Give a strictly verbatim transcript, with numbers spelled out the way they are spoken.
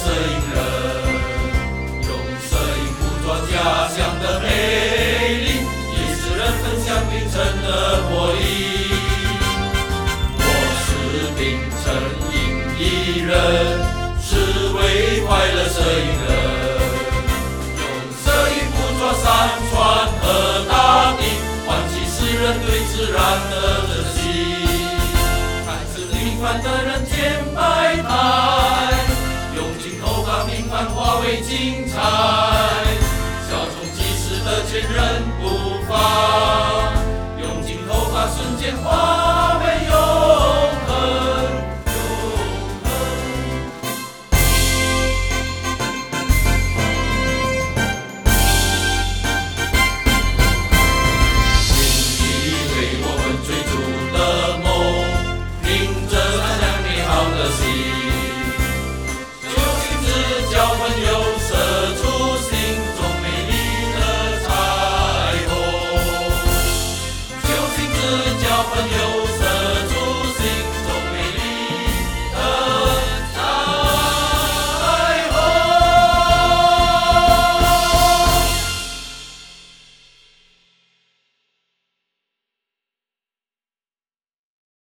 摄影人，用摄影捕捉家乡的美丽，也使人分享并称的活力。我是秉承影艺人，是为快乐摄影人，用摄影捕捉山川和大地，唤起世人对自然的珍惜。看似平凡的